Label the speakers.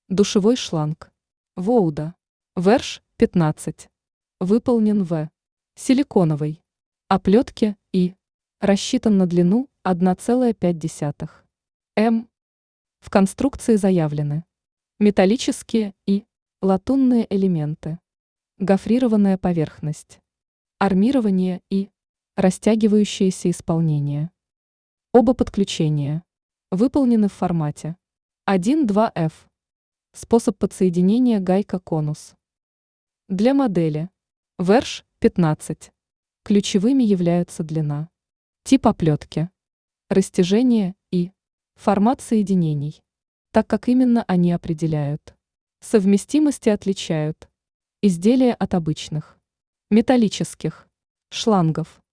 Speaker 1: Душевой шланг. Воуда. Верш 15. Выполнен в силиконовой оплетке и рассчитан на длину 1,5 м. В конструкции заявлены металлические и латунные элементы, гофрированная поверхность, армирование и растягивающееся исполнение. Оба подключения выполнены в формате 1,2F. Способ подсоединения гайка-конус. Для модели Верш 15 ключевыми являются длина, тип оплетки, растяжение и формат соединений, так как именно они определяют совместимость и отличают изделия от обычных металлических шлангов.